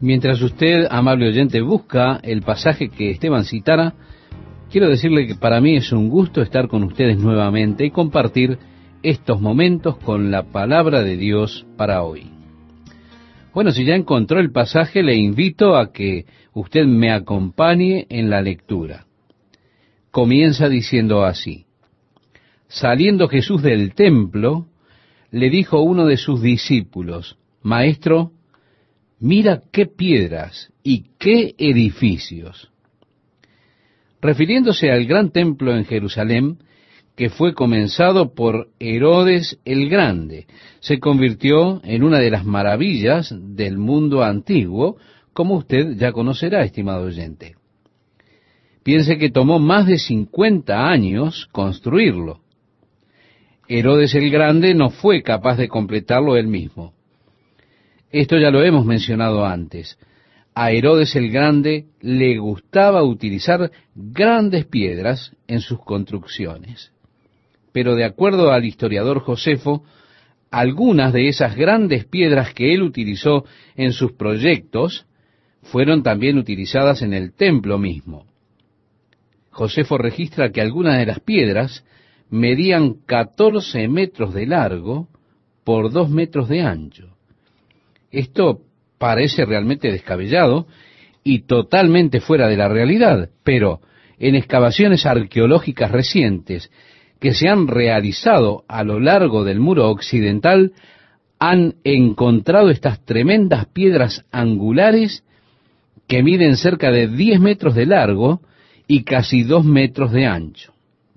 Mientras usted, amable oyente, busca el pasaje que Esteban citara, quiero decirle que para mí es un gusto estar con ustedes nuevamente y compartir estos momentos con la palabra de Dios para hoy. Bueno, si ya encontró el pasaje, le invito a que usted me acompañe en la lectura. Comienza diciendo así: Saliendo Jesús del templo, le dijo uno de sus discípulos: Maestro, mira qué piedras y qué edificios. Refiriéndose al gran templo en Jerusalén, que fue comenzado por Herodes el Grande, se convirtió en una de las maravillas del mundo antiguo, como usted ya conocerá, estimado oyente. Piense que tomó más de 50 años construirlo. Herodes el Grande no fue capaz de completarlo él mismo. Esto ya lo hemos mencionado antes. A Herodes el Grande le gustaba utilizar grandes piedras en sus construcciones. Pero de acuerdo al historiador Josefo, algunas de esas grandes piedras que él utilizó en sus proyectos fueron también utilizadas en el templo mismo. Josefo registra que algunas de las piedras medían 14 metros de largo por 2 metros de ancho. Esto parece realmente descabellado y totalmente fuera de la realidad, pero en excavaciones arqueológicas recientes que se han realizado a lo largo del muro occidental, han encontrado estas tremendas piedras angulares que miden cerca de 10 metros de largo y casi 2 metros de ancho.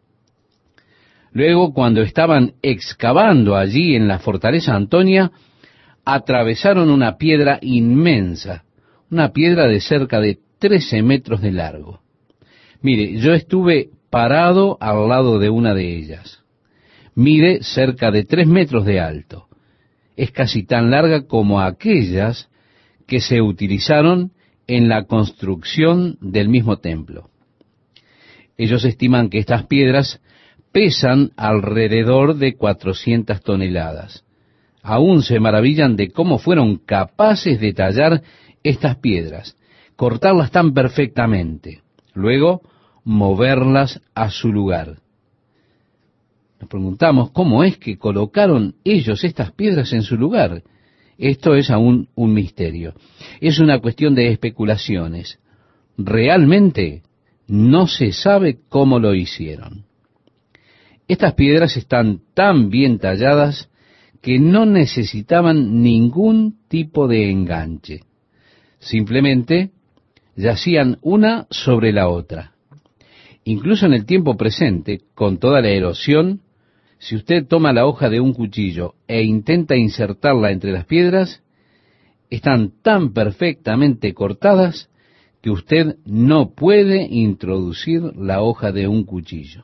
Luego, cuando estaban excavando allí en la fortaleza Antonia, atravesaron una piedra inmensa, una piedra de cerca de 13 metros de largo. Mire, yo estuve parado al lado de una de ellas. Mide cerca de 3 metros de alto. Es casi tan larga como aquellas que se utilizaron en la construcción del mismo templo. Ellos estiman que estas piedras pesan alrededor de 400 toneladas. Aún se maravillan de cómo fueron capaces de tallar estas piedras, cortarlas tan perfectamente, luego moverlas a su lugar. Nos preguntamos cómo es que colocaron ellos estas piedras en su lugar. Esto es aún un misterio. Es una cuestión de especulaciones. Realmente no se sabe cómo lo hicieron. Estas piedras están tan bien talladas que no necesitaban ningún tipo de enganche. Simplemente yacían una sobre la otra. Incluso en el tiempo presente, con toda la erosión, si usted toma la hoja de un cuchillo e intenta insertarla entre las piedras, están tan perfectamente cortadas que usted no puede introducir la hoja de un cuchillo.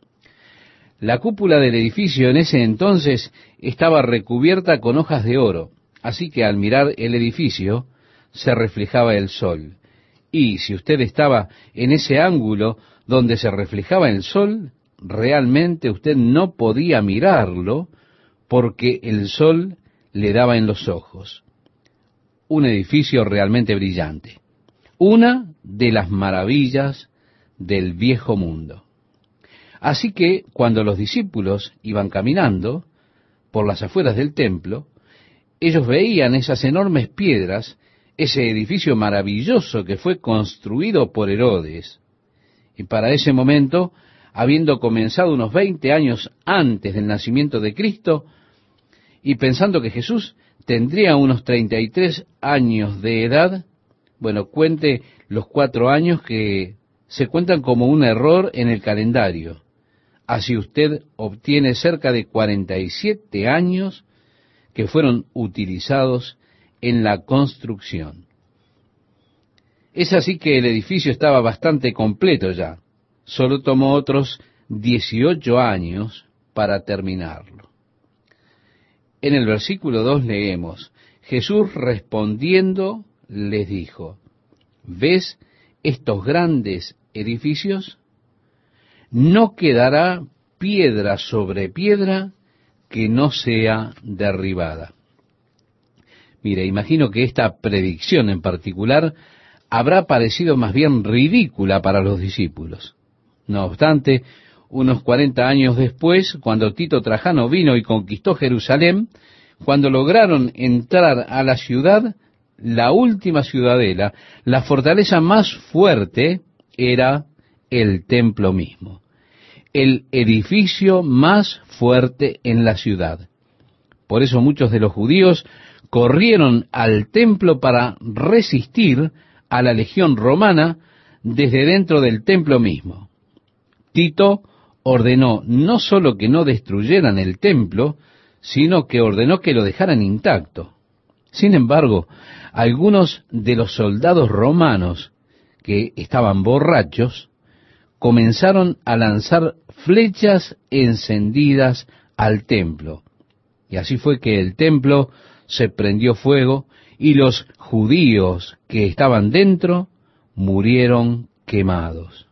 La cúpula del edificio en ese entonces estaba recubierta con hojas de oro, así que al mirar el edificio se reflejaba el sol. Y si usted estaba en ese ángulo donde se reflejaba el sol, realmente usted no podía mirarlo porque el sol le daba en los ojos. Un edificio realmente brillante. Una de las maravillas del viejo mundo. Así que cuando los discípulos iban caminando por las afueras del templo, ellos veían esas enormes piedras, ese edificio maravilloso que fue construido por Herodes. Y para ese momento, habiendo comenzado unos 20 años antes del nacimiento de Cristo, y pensando que Jesús tendría unos 33 años de edad, bueno, cuente los 4 años que se cuentan como un error en el calendario. Así usted obtiene cerca de 47 años que fueron utilizados en la construcción. Es así que el edificio estaba bastante completo ya. Solo tomó otros 18 años para terminarlo. En el versículo 2 leemos: Jesús respondiendo les dijo: ¿ves estos grandes edificios? No quedará piedra sobre piedra que no sea derribada. Mire, imagino que esta predicción en particular habrá parecido más bien ridícula para los discípulos. No obstante, unos 40 años después, cuando Tito Trajano vino y conquistó Jerusalén, cuando lograron entrar a la ciudad, la última ciudadela, la fortaleza más fuerte era el templo mismo, el edificio más fuerte en la ciudad. Por eso muchos de los judíos corrieron al templo para resistir a la legión romana desde dentro del templo mismo. Tito ordenó no solo que no destruyeran el templo, sino que ordenó que lo dejaran intacto. Sin embargo, algunos de los soldados romanos que estaban borrachos comenzaron a lanzar flechas encendidas al templo. Y así fue que el templo se prendió fuego y los judíos que estaban dentro murieron quemados.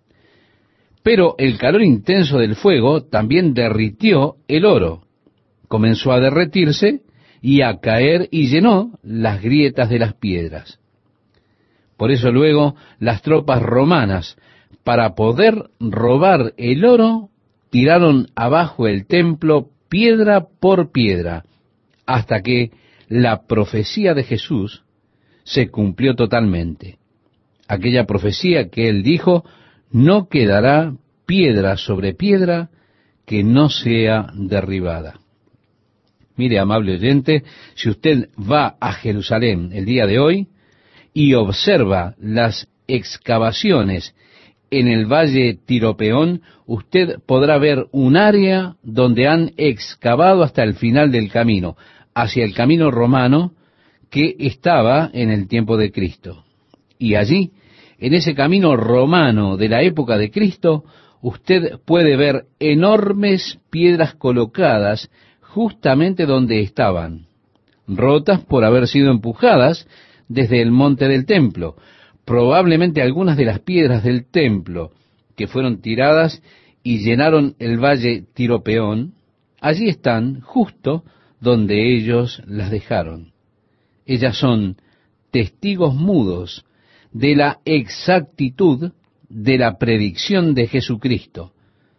Pero el calor intenso del fuego también derritió el oro. Comenzó a derretirse y a caer y llenó las grietas de las piedras. Por eso luego las tropas romanas, para poder robar el oro, tiraron abajo el templo piedra por piedra, hasta que la profecía de Jesús se cumplió totalmente. Aquella profecía que él dijo, no quedará piedra sobre piedra que no sea derribada. Mire, amable oyente, si usted va a Jerusalén el día de hoy y observa las excavaciones en el valle Tiropeón, usted podrá ver un área donde han excavado hasta el final del camino, hacia el camino romano que estaba en el tiempo de Cristo. Y allí, en ese camino romano de la época de Cristo, usted puede ver enormes piedras colocadas justamente donde estaban, rotas por haber sido empujadas desde el monte del templo. Probablemente algunas de las piedras del templo que fueron tiradas y llenaron el valle Tiropeón, allí están justo donde ellos las dejaron. Ellas son testigos mudos de la exactitud de la predicción de Jesucristo.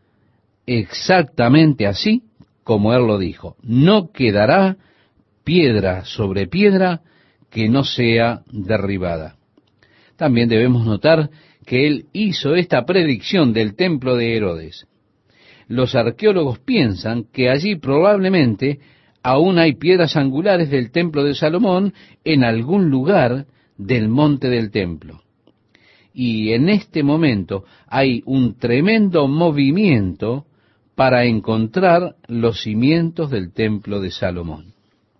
Exactamente así como Él lo dijo. No quedará piedra sobre piedra que no sea derribada. También debemos notar que Él hizo esta predicción del templo de Herodes. Los arqueólogos piensan que allí probablemente aún hay piedras angulares del templo de Salomón en algún lugar del monte del templo. Y en este momento hay un tremendo movimiento para encontrar los cimientos del templo de Salomón.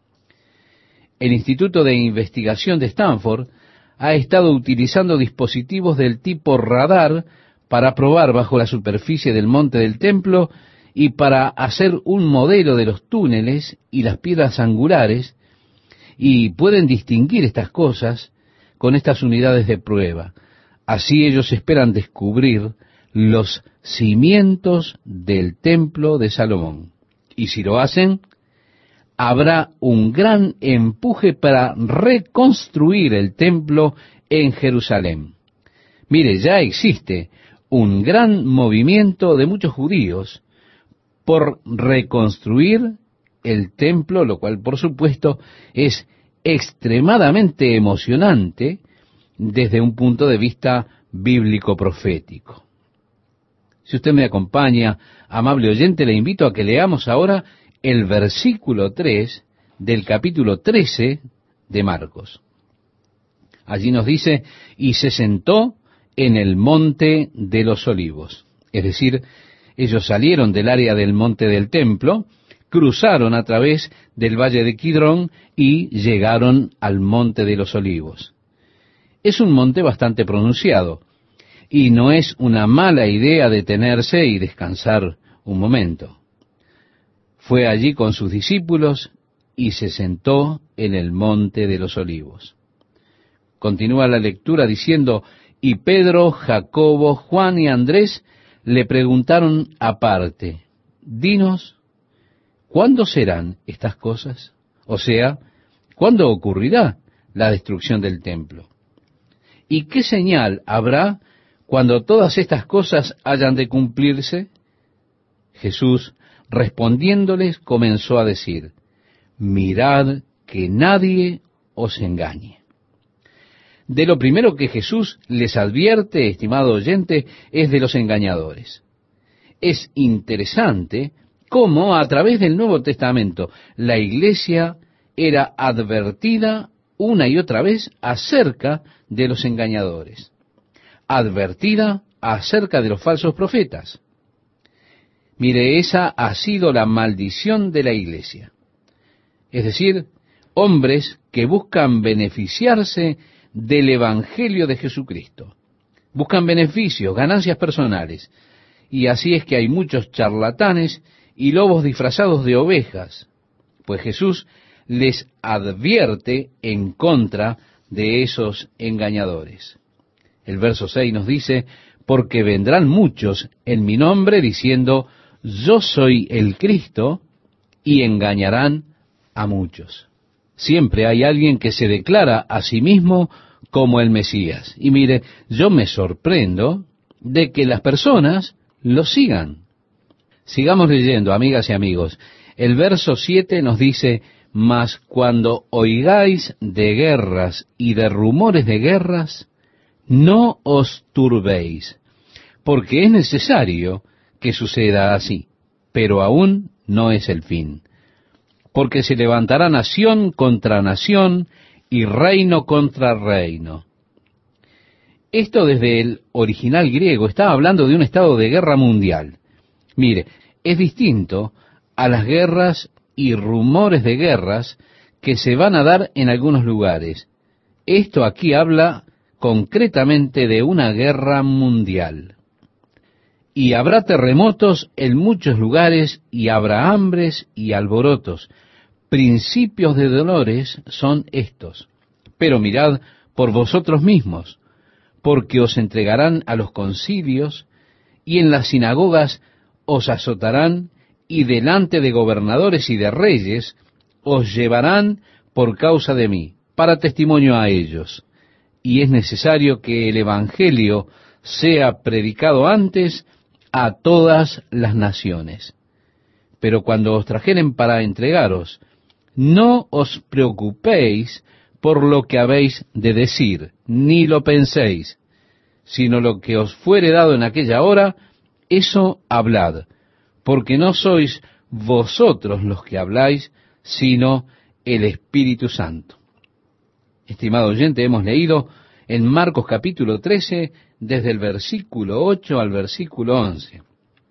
El Instituto de Investigación de Stanford ha estado utilizando dispositivos del tipo radar para probar bajo la superficie del monte del templo y para hacer un modelo de los túneles y las piedras angulares, y pueden distinguir estas cosas con estas unidades de prueba. Así ellos esperan descubrir los cimientos del templo de Salomón. Y si lo hacen, habrá un gran empuje para reconstruir el templo en Jerusalén. Mire, ya existe un gran movimiento de muchos judíos por reconstruir el templo, lo cual por supuesto es extremadamente emocionante desde un punto de vista bíblico profético. Si usted me acompaña, amable oyente, le invito a que leamos ahora el versículo 3 del capítulo 13 de Marcos. Allí nos dice, y se sentó en el monte de los olivos. Es decir, ellos salieron del área del monte del templo, cruzaron a través del valle de Kidrón y llegaron al monte de los olivos. Es un monte bastante pronunciado, y no es una mala idea detenerse y descansar un momento. Fue allí con sus discípulos y se sentó en el monte de los olivos. Continúa la lectura diciendo, y Pedro, Jacobo, Juan y Andrés le preguntaron aparte, dinos, ¿cuándo serán estas cosas? O sea, ¿Cuándo ocurrirá la destrucción del templo? ¿Y qué señal habrá cuando todas estas cosas hayan de cumplirse? Jesús, respondiéndoles, comenzó a decir: mirad que nadie os engañe. De lo primero que Jesús les advierte, estimado oyente, es de los engañadores. Es interesante cómo a través del Nuevo Testamento la Iglesia era advertida una y otra vez acerca de los engañadores, advertida acerca de los falsos profetas. Mire, esa ha sido la maldición de la Iglesia. Es decir, hombres que buscan beneficiarse del Evangelio de Jesucristo. Buscan beneficios, ganancias personales. Y así es que hay muchos charlatanes y lobos disfrazados de ovejas, pues Jesús les advierte en contra de esos engañadores. El verso 6 nos dice: porque vendrán muchos en mi nombre diciendo, yo soy el Cristo, y engañarán a muchos. Siempre hay alguien que se declara a sí mismo como el Mesías. Y mire, yo me sorprendo de que las personas lo sigan. Sigamos leyendo, amigas y amigos. El verso 7 nos dice: mas cuando oigáis de guerras y de rumores de guerras, no os turbéis, porque es necesario que suceda así, pero aún no es el fin. Porque se levantará nación contra nación y reino contra reino. Esto desde el original griego está hablando de un estado de guerra mundial. Mire, es distinto a las guerras y rumores de guerras que se van a dar en algunos lugares. Esto aquí habla concretamente de una guerra mundial. Y habrá terremotos en muchos lugares, y habrá hambres y alborotos. Principios de dolores son estos. Pero mirad por vosotros mismos, porque os entregarán a los concilios, y en las sinagogas os azotarán, y delante de gobernadores y de reyes os llevarán por causa de mí, para testimonio a ellos. Y es necesario que el Evangelio sea predicado antes a todas las naciones. Pero cuando os trajeren para entregaros, no os preocupéis por lo que habéis de decir, ni lo penséis, sino lo que os fuere dado en aquella hora, eso hablad, porque no sois vosotros los que habláis, sino el Espíritu Santo. Estimado oyente, hemos leído en Marcos capítulo 13, desde el versículo 8 al versículo 11.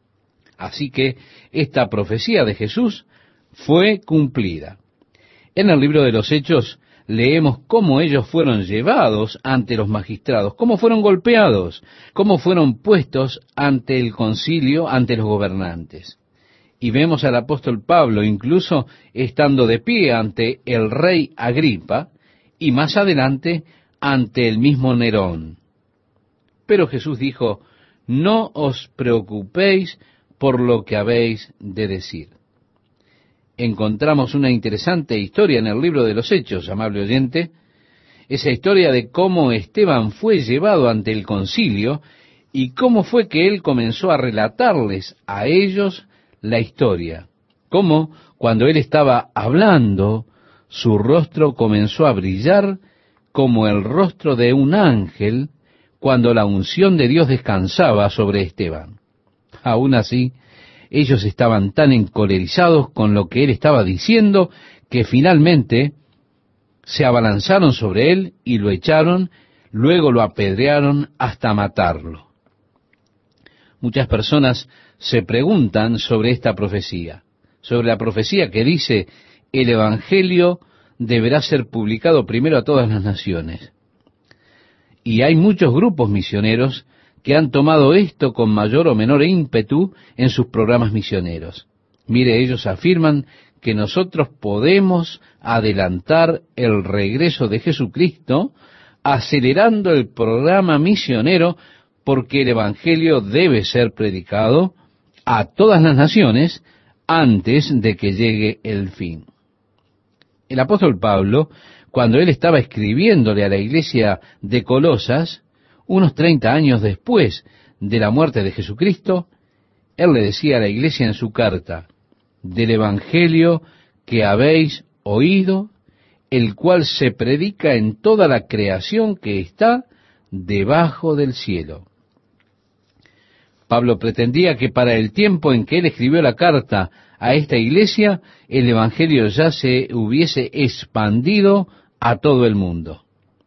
Así que esta profecía de Jesús fue cumplida. En el libro de los Hechos leemos cómo ellos fueron llevados ante los magistrados, cómo fueron golpeados, cómo fueron puestos ante el concilio, ante los gobernantes. Y vemos al apóstol Pablo incluso estando de pie ante el rey Agripa y más adelante ante el mismo Nerón. Pero Jesús dijo: no os preocupéis por lo que habéis de decir. Encontramos una interesante historia en el libro de los Hechos, amable oyente, esa historia de cómo Esteban fue llevado ante el concilio y cómo fue que él comenzó a relatarles a ellos la historia, cómo cuando él estaba hablando, su rostro comenzó a brillar como el rostro de un ángel cuando la unción de Dios descansaba sobre Esteban. Aún así, ellos estaban tan encolerizados con lo que él estaba diciendo que finalmente se abalanzaron sobre él y lo echaron, luego lo apedrearon hasta matarlo. Muchas personas se preguntan sobre esta profecía, sobre la profecía que dice: el Evangelio deberá ser publicado primero a todas las naciones. Y hay muchos grupos misioneros que han tomado esto con mayor o menor ímpetu en sus programas misioneros. Mire, ellos afirman que nosotros podemos adelantar el regreso de Jesucristo acelerando el programa misionero, porque el Evangelio debe ser predicado a todas las naciones antes de que llegue el fin. El apóstol Pablo, cuando él estaba escribiéndole a la iglesia de Colosas, unos 30 años después de la muerte de Jesucristo, él le decía a la iglesia en su carta, del evangelio que habéis oído, el cual se predica en toda la creación que está debajo del cielo. Pablo pretendía que para el tiempo en que él escribió la carta a esta iglesia, el evangelio ya se hubiese expandido a todo el mundo.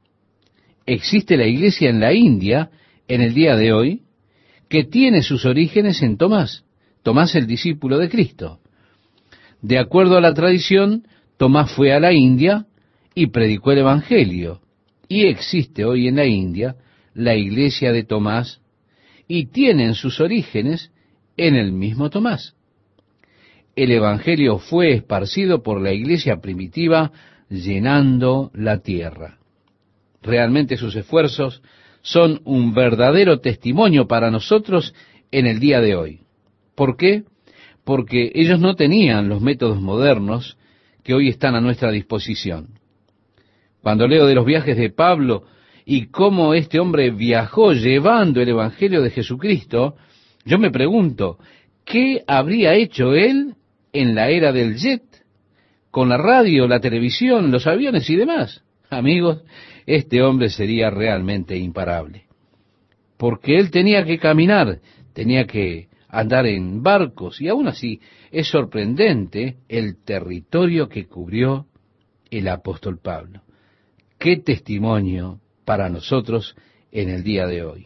Existe la iglesia en la India, en el día de hoy, que tiene sus orígenes en Tomás, Tomás el discípulo de Cristo. De acuerdo a la tradición, Tomás fue a la India y predicó el evangelio, y existe hoy en la India la iglesia de Tomás, y tienen sus orígenes en el mismo Tomás. El evangelio fue esparcido por la iglesia primitiva, llenando la tierra. Realmente sus esfuerzos son un verdadero testimonio para nosotros en el día de hoy. ¿Por qué? Porque ellos no tenían los métodos modernos que hoy están a nuestra disposición. Cuando leo de los viajes de Pablo y cómo este hombre viajó llevando el evangelio de Jesucristo, yo me pregunto, ¿qué habría hecho él en la era del jet, con la radio, la televisión, los aviones y demás? Amigos, este hombre sería realmente imparable, porque él tenía que caminar, tenía que andar en barcos, y aún así es sorprendente el territorio que cubrió el apóstol Pablo. ¡Qué testimonio para nosotros en el día de hoy!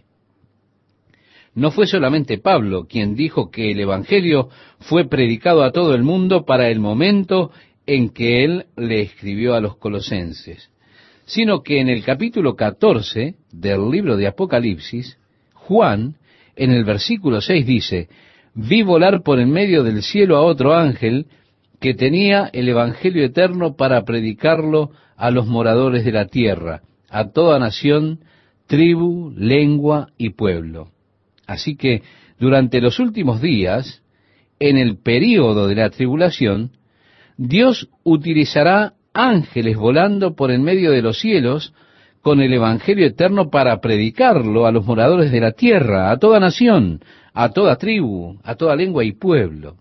No fue solamente Pablo quien dijo que el evangelio fue predicado a todo el mundo para el momento en que él le escribió a los colosenses, sino que en el capítulo 14 del libro de Apocalipsis, Juan, en el versículo 6 dice, vi volar por en medio del cielo a otro ángel que tenía el evangelio eterno para predicarlo a los moradores de la tierra, a toda nación, tribu, lengua y pueblo. Así que durante los últimos días, en el período de la tribulación, Dios utilizará ángeles volando por en medio de los cielos con el evangelio eterno para predicarlo a los moradores de la tierra, a toda nación, a toda tribu, a toda lengua y pueblo.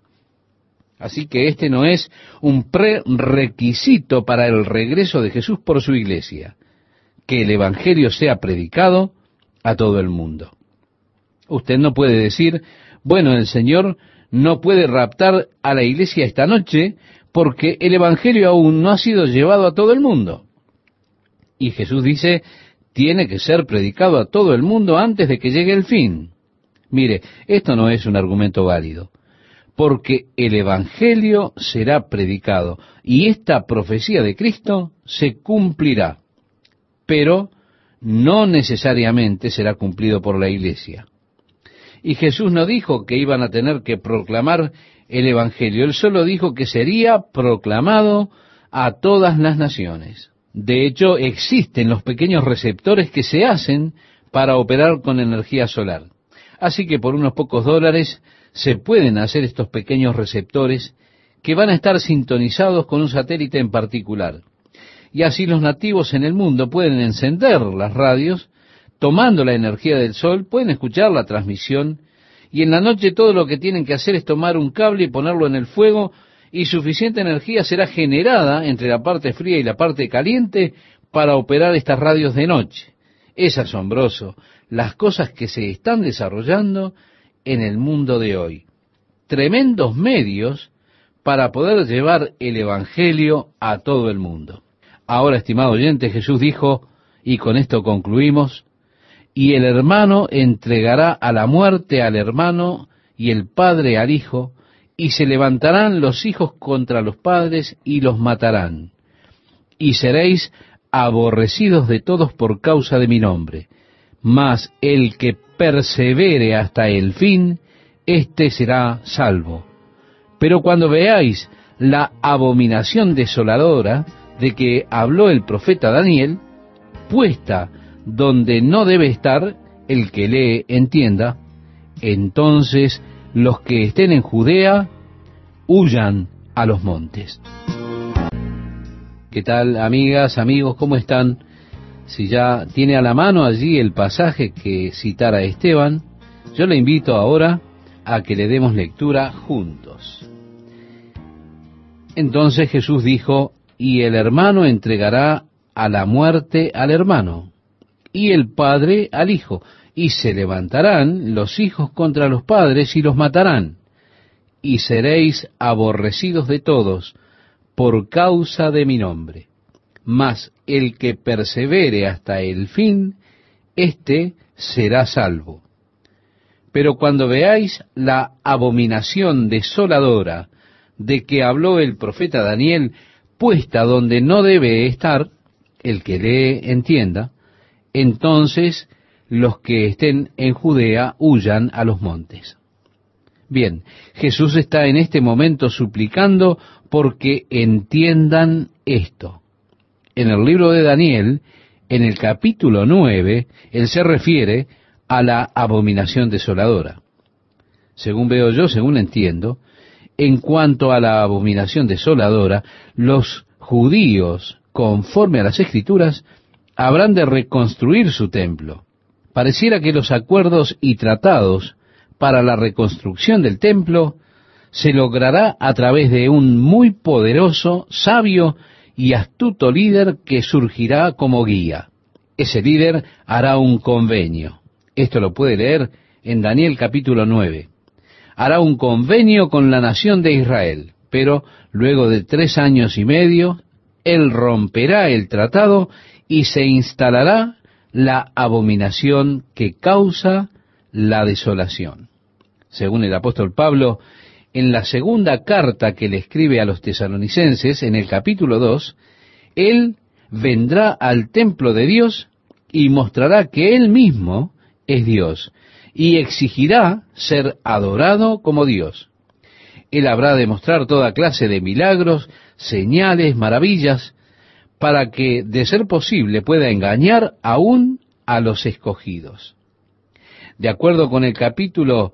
Así que este no es un prerequisito para el regreso de Jesús por su iglesia, que el evangelio sea predicado a todo el mundo. Usted no puede decir, bueno, el Señor no puede raptar a la iglesia esta noche porque el evangelio aún no ha sido llevado a todo el mundo. Y Jesús dice, tiene que ser predicado a todo el mundo antes de que llegue el fin. Mire, esto no es un argumento válido, porque el evangelio será predicado y esta profecía de Cristo se cumplirá, pero no necesariamente será cumplido por la iglesia. Y Jesús no dijo que iban a tener que proclamar el evangelio, él solo dijo que sería proclamado a todas las naciones. De hecho, existen los pequeños receptores que se hacen para operar con energía solar. Así que por unos pocos dólares se pueden hacer estos pequeños receptores que van a estar sintonizados con un satélite en particular. Y así los nativos en el mundo pueden encender las radios, tomando la energía del sol, pueden escuchar la transmisión, y en la noche todo lo que tienen que hacer es tomar un cable y ponerlo en el fuego, y suficiente energía será generada entre la parte fría y la parte caliente para operar estas radios de noche. Es asombroso las cosas que se están desarrollando en el mundo de hoy. Tremendos medios para poder llevar el evangelio a todo el mundo. Ahora, estimado oyente, Jesús dijo, y con esto concluimos, y el hermano entregará a la muerte al hermano y el padre al hijo, y se levantarán los hijos contra los padres y los matarán. Y seréis aborrecidos de todos por causa de mi nombre. Mas el que persevere hasta el fin, éste será salvo. Pero cuando veáis la abominación desoladora de que habló el profeta Daniel, puesta donde no debe estar, el que lee entienda, entonces los que estén en Judea huyan a los montes. ¿Qué tal, amigas, amigos? ¿Cómo están? Si ya tiene a la mano allí el pasaje que citara Esteban, yo le invito ahora a que le demos lectura juntos. Entonces Jesús dijo, y el hermano entregará a la muerte al hermano, y el padre al hijo, y se levantarán los hijos contra los padres y los matarán, y seréis aborrecidos de todos por causa de mi nombre. Mas el que persevere hasta el fin, éste será salvo. Pero cuando veáis la abominación desoladora de que habló el profeta Daniel, puesta donde no debe estar, el que lee entienda, entonces los que estén en Judea huyan a los montes. Bien, Jesús está en este momento suplicando porque entiendan esto. En el libro de Daniel, en el capítulo 9, él se refiere a la abominación desoladora. Según veo yo, según entiendo, en cuanto a la abominación desoladora, los judíos, conforme a las Escrituras, habrán de reconstruir su templo. Pareciera que los acuerdos y tratados para la reconstrucción del templo se logrará a través de un muy poderoso, sabio y astuto líder que surgirá como guía. Ese líder hará un convenio. Esto lo puede leer en Daniel capítulo 9. Hará un convenio con la nación de Israel, pero luego de 3 años y medio, él romperá el tratado y se instalará la abominación que causa la desolación. Según el apóstol Pablo, en la segunda carta que le escribe a los tesalonicenses, en el capítulo 2, él vendrá al templo de Dios y mostrará que él mismo es Dios, y exigirá ser adorado como Dios. Él habrá de mostrar toda clase de milagros, señales, maravillas, para que, de ser posible, pueda engañar aún a los escogidos. De acuerdo con el capítulo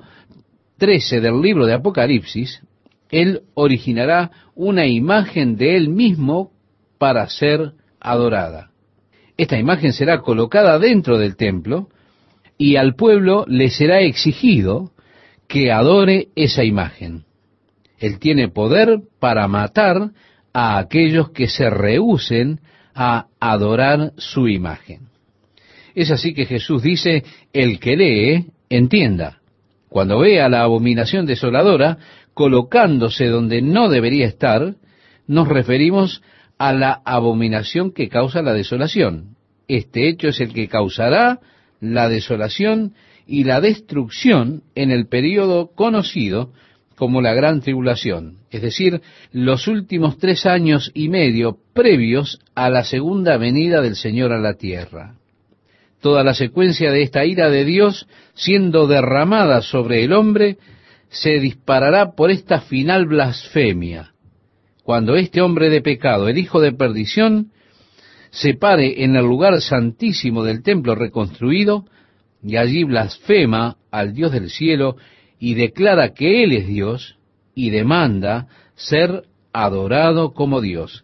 13 del libro de Apocalipsis, él originará una imagen de él mismo para ser adorada. Esta imagen será colocada dentro del templo y al pueblo le será exigido que adore esa imagen. Él tiene poder para matar a aquellos que se rehúsen a adorar su imagen. Es así que Jesús dice, el que lee, entienda. Cuando vea la abominación desoladora colocándose donde no debería estar, nos referimos a la abominación que causa la desolación. Este hecho es el que causará la desolación y la destrucción en el período conocido como la Gran Tribulación, es decir, los últimos 3 años y medio previos a la segunda venida del Señor a la tierra. Toda la secuencia de esta ira de Dios siendo derramada sobre el hombre se disparará por esta final blasfemia, cuando este hombre de pecado, el hijo de perdición, se pare en el lugar santísimo del templo reconstruido y allí blasfema al Dios del cielo y declara que Él es Dios y demanda ser adorado como Dios.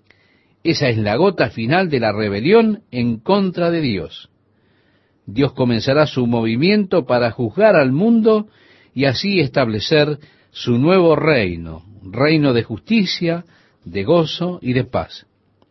Esa es la gota final de la rebelión en contra de Dios. Dios comenzará su movimiento para juzgar al mundo y así establecer su nuevo reino, reino de justicia, de gozo y de paz.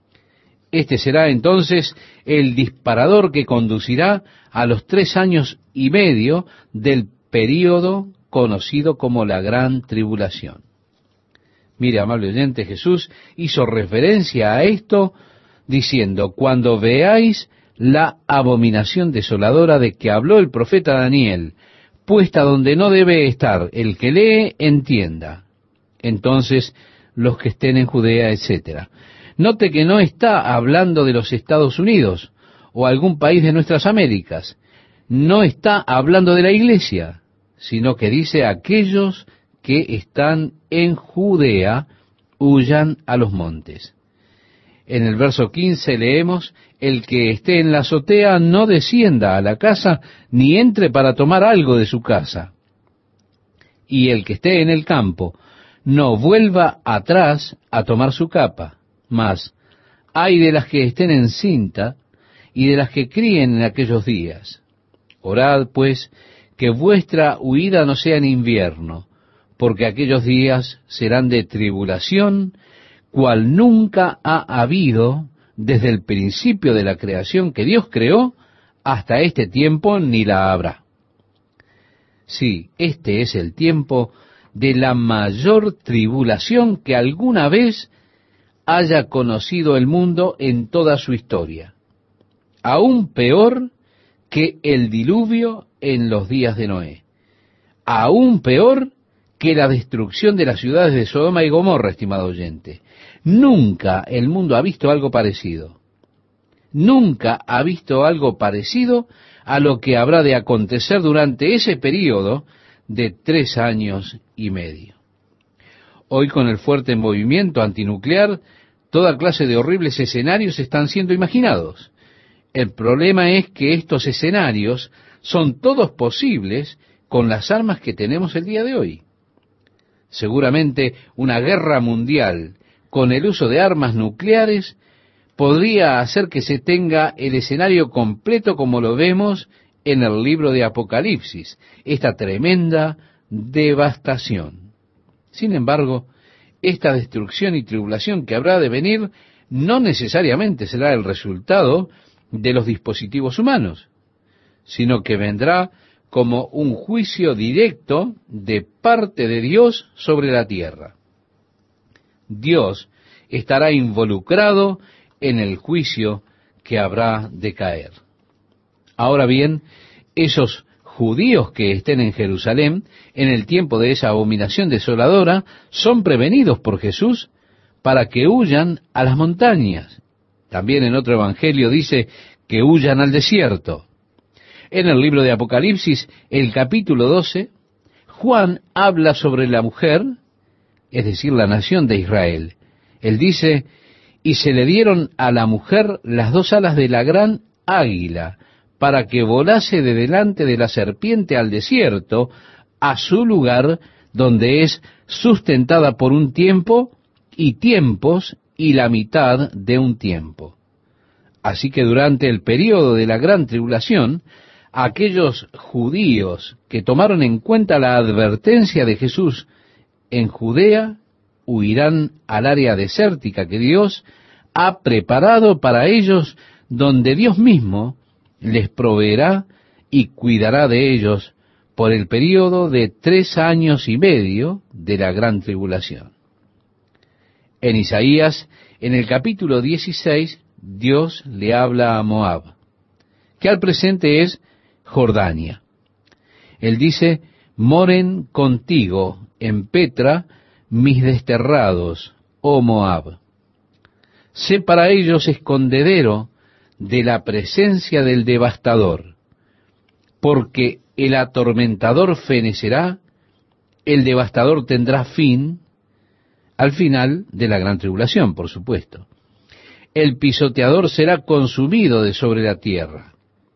Este será entonces el disparador que conducirá a los 3 años y medio del período conocido como la Gran Tribulación. Mire, amable oyente, Jesús hizo referencia a esto diciendo, cuando veáis la abominación desoladora de que habló el profeta Daniel, puesta donde no debe estar, el que lee, entienda. Entonces, los que estén en Judea, etcétera. Note que no está hablando de los Estados Unidos o algún país de nuestras Américas. No está hablando de la iglesia, sino que dice aquellos que están en Judea, huyan a los montes. En el verso 15 leemos, el que esté en la azotea no descienda a la casa, ni entre para tomar algo de su casa. Y el que esté en el campo, no vuelva atrás a tomar su capa, mas Ay de las que estén encinta y de las que críen en aquellos días. Orad, pues, que vuestra huida no sea en invierno, porque aquellos días serán de tribulación, cual nunca ha habido desde el principio de la creación que Dios creó hasta este tiempo, ni la habrá. Sí, este es el tiempo de la mayor tribulación que alguna vez haya conocido el mundo en toda su historia. Aún peor que el diluvio en los días de Noé. Aún peor que la destrucción de las ciudades de Sodoma y Gomorra, estimado oyente. Nunca el mundo ha visto algo parecido. Nunca ha visto algo parecido a lo que habrá de acontecer durante ese período de 3 años y medio. Hoy, con el fuerte movimiento antinuclear, toda clase de horribles escenarios están siendo imaginados. El problema es que estos escenarios son todos posibles con las armas que tenemos el día de hoy. Seguramente una guerra mundial con el uso de armas nucleares podría hacer que se tenga el escenario completo como lo vemos en el libro de Apocalipsis, esta tremenda devastación. Sin embargo, esta destrucción y tribulación que habrá de venir no necesariamente será el resultado de los dispositivos humanos, sino que vendrá como un juicio directo de parte de Dios sobre la tierra. Dios estará involucrado en el juicio que habrá de caer. Ahora bien, esos judíos que estén en Jerusalén en el tiempo de esa abominación desoladora son prevenidos por Jesús para que huyan a las montañas. También en otro evangelio dice que huyan al desierto. En el libro de Apocalipsis, el capítulo 12, Juan habla sobre la mujer, es decir, la nación de Israel. Él dice: y se le dieron a la mujer las 2 alas de la gran águila, para que volase de delante de la serpiente al desierto, a su lugar, donde es sustentada por un tiempo, y tiempos, y la mitad de un tiempo. Así que durante el período de la gran tribulación, aquellos judíos que tomaron en cuenta la advertencia de Jesús en Judea, huirán al área desértica que Dios ha preparado para ellos, donde Dios mismo les proveerá y cuidará de ellos por el período de 3 años y medio de la gran tribulación. En Isaías, en el capítulo 16, Dios le habla a Moab, que al presente es Jordania. Él dice: moren contigo en Petra mis desterrados, oh Moab. Sé para ellos escondedero de la presencia del devastador, porque el atormentador fenecerá, el devastador tendrá fin, al final de la gran tribulación, por supuesto. El pisoteador será consumido de sobre la tierra.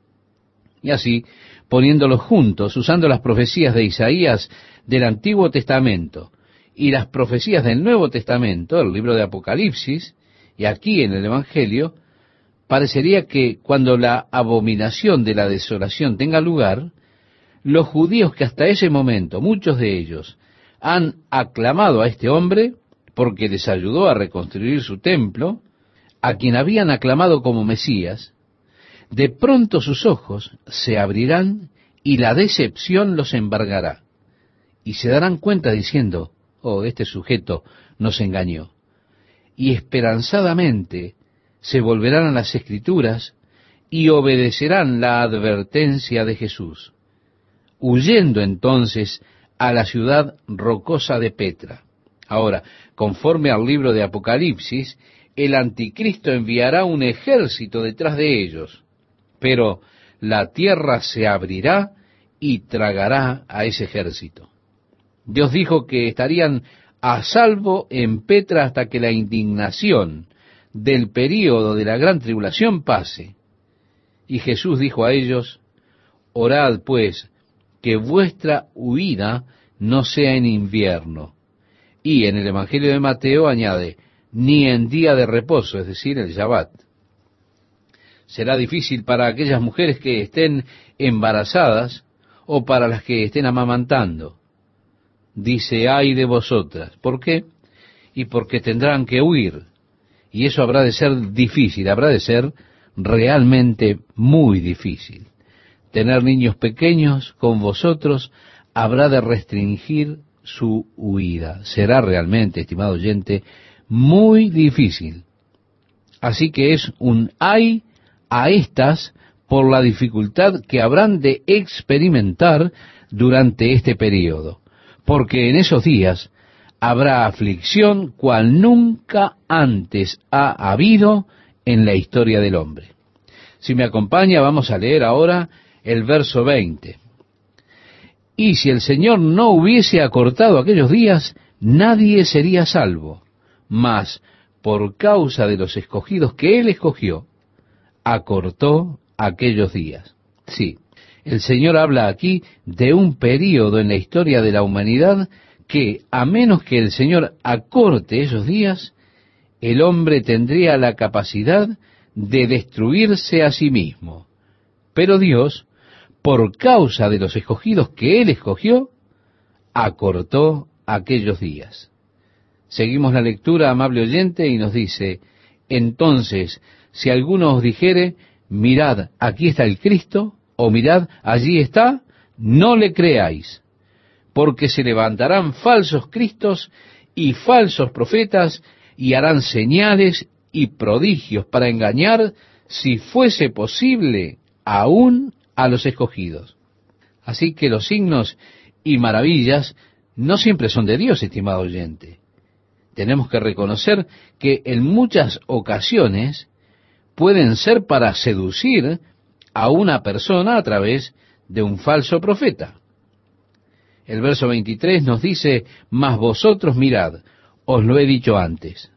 Y así, poniéndolos juntos, usando las profecías de Isaías del Antiguo Testamento y las profecías del Nuevo Testamento, el libro de Apocalipsis, y aquí en el Evangelio, parecería que cuando la abominación de la desolación tenga lugar, los judíos que hasta ese momento, muchos de ellos, han aclamado a este hombre porque les ayudó a reconstruir su templo, a quien habían aclamado como Mesías, de pronto sus ojos se abrirán y la decepción los embargará. Y se darán cuenta diciendo: oh, este sujeto nos engañó. Y esperanzadamente se volverán a las Escrituras y obedecerán la advertencia de Jesús, huyendo entonces a la ciudad rocosa de Petra. Ahora, conforme al libro de Apocalipsis, el anticristo enviará un ejército detrás de ellos, pero la tierra se abrirá y tragará a ese ejército. Dios dijo que estarían a salvo en Petra hasta que la indignación del período de la gran tribulación pase. Y Jesús dijo a ellos: orad pues, que vuestra huida no sea en invierno. Y en el Evangelio de Mateo añade: ni en día de reposo, es decir, el Shabbat. Será difícil para aquellas mujeres que estén embarazadas o para las que estén amamantando. Dice, ay de vosotras. ¿Por qué? Y porque tendrán que huir. Y eso habrá de ser difícil, habrá de ser realmente muy difícil. Tener niños pequeños con vosotros habrá de restringir su huida. Será realmente, estimado oyente, muy difícil. Así que es un ay a estas por la dificultad que habrán de experimentar durante este período. Porque en esos días habrá aflicción cual nunca antes ha habido en la historia del hombre. Si me acompaña, vamos a leer ahora el verso 20. Y si el Señor no hubiese acortado aquellos días, nadie sería salvo. Mas, por causa de los escogidos que Él escogió, acortó aquellos días. Sí, el Señor habla aquí de un período en la historia de la humanidad que, a menos que el Señor acorte esos días, el hombre tendría la capacidad de destruirse a sí mismo. Pero Dios, por causa de los escogidos que Él escogió, acortó aquellos días. Seguimos la lectura, amable oyente, y nos dice, entonces, si alguno os dijere, mirad, aquí está el Cristo, o mirad, allí está, no le creáis, porque se levantarán falsos cristos y falsos profetas, y harán señales y prodigios para engañar, si fuese posible, aún a los escogidos. Así que los signos y maravillas no siempre son de Dios, estimado oyente. Tenemos que reconocer que en muchas ocasiones pueden ser para seducir a una persona a través de un falso profeta. El verso 23 nos dice, mas vosotros mirad, os lo he dicho antes.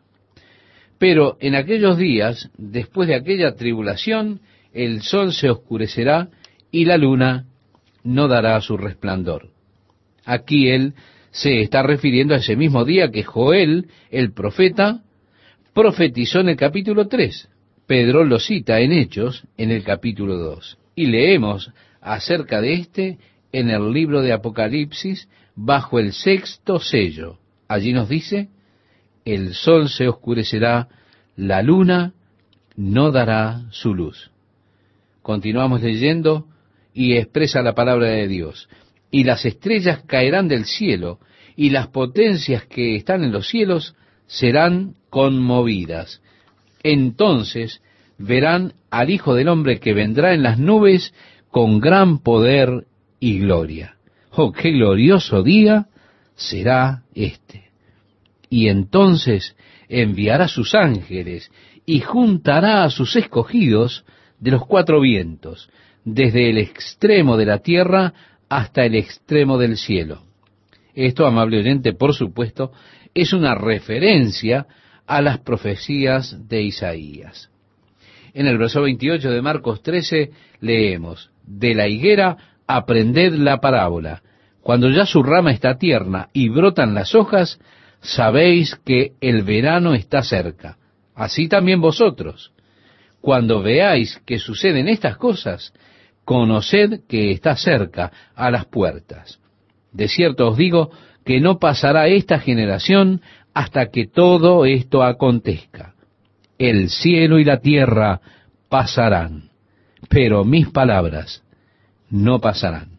Pero en aquellos días, después de aquella tribulación, el sol se oscurecerá y la luna no dará su resplandor. Aquí él se está refiriendo a ese mismo día que Joel, el profeta, profetizó en el capítulo 3. Pedro lo cita en Hechos, en el capítulo 2. Y leemos acerca de este en el libro de Apocalipsis, bajo el 6º sello. Allí nos dice, el sol se oscurecerá, la luna no dará su luz. Continuamos leyendo y expresa la palabra de Dios. Y las estrellas caerán del cielo, y las potencias que están en los cielos serán conmovidas. Entonces verán al Hijo del Hombre que vendrá en las nubes con gran poder y gloria. ¡Oh, qué glorioso día será este! Y entonces enviará sus ángeles y juntará a sus escogidos de los 4 vientos, desde el extremo de la tierra hasta el extremo del cielo. Esto, amable oyente, por supuesto, es una referencia a las profecías de Isaías. En el verso 28 de Marcos 13 leemos, de la higuera aprended la parábola. Cuando ya su rama está tierna y brotan las hojas, sabéis que el verano está cerca. Así también vosotros. Cuando veáis que suceden estas cosas, conoced que está cerca a las puertas. De cierto os digo que no pasará esta generación hasta que todo esto acontezca. El cielo y la tierra pasarán, pero mis palabras no pasarán.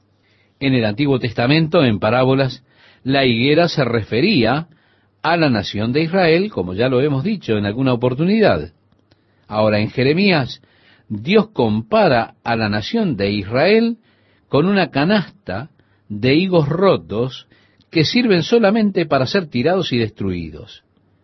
En el Antiguo Testamento, en parábolas, la higuera se refería a la nación de Israel, como ya lo hemos dicho en alguna oportunidad. Ahora, en Jeremías, Dios compara a la nación de Israel con una canasta de higos rotos que sirven solamente para ser tirados y destruidos.